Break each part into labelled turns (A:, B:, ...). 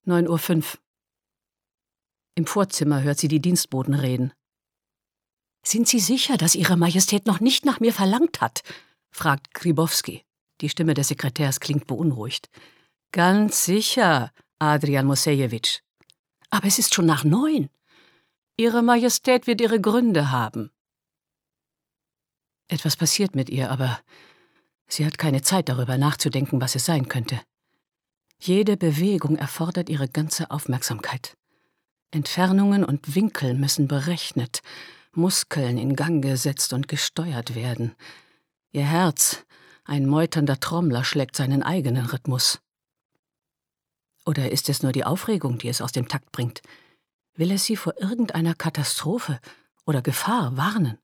A: 9:05 Uhr. Im Vorzimmer hört sie die Dienstboten reden. »Sind Sie sicher, dass Ihre Majestät noch nicht nach mir verlangt hat?« fragt Gribowski. Die Stimme des Sekretärs klingt beunruhigt. »Ganz sicher, Adrian Mosejewitsch. Aber es ist schon nach 9. Ihre Majestät wird ihre Gründe haben.« Etwas passiert mit ihr, aber sie hat keine Zeit, darüber nachzudenken, was es sein könnte. Jede Bewegung erfordert ihre ganze Aufmerksamkeit. Entfernungen und Winkel müssen berechnet, Muskeln in Gang gesetzt und gesteuert werden. Ihr Herz, ein meuternder Trommler, schlägt seinen eigenen Rhythmus. Oder ist es nur die Aufregung, die es aus dem Takt bringt? Will es sie vor irgendeiner Katastrophe oder Gefahr warnen?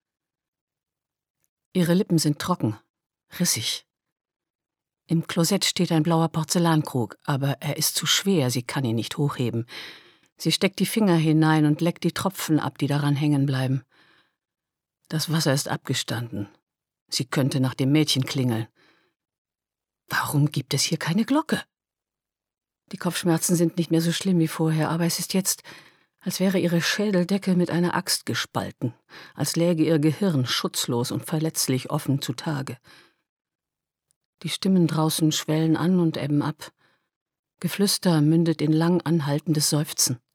A: Ihre Lippen sind trocken, rissig. Im Klosett steht ein blauer Porzellankrug, aber er ist zu schwer, sie kann ihn nicht hochheben. Sie steckt die Finger hinein und leckt die Tropfen ab, die daran hängen bleiben. Das Wasser ist abgestanden. Sie könnte nach dem Mädchen klingeln. Warum gibt es hier keine Glocke? Die Kopfschmerzen sind nicht mehr so schlimm wie vorher, aber es ist jetzt, als wäre ihre Schädeldecke mit einer Axt gespalten, als läge ihr Gehirn schutzlos und verletzlich offen zutage. Die Stimmen draußen schwellen an und ebben ab. Geflüster mündet in lang anhaltendes Seufzen.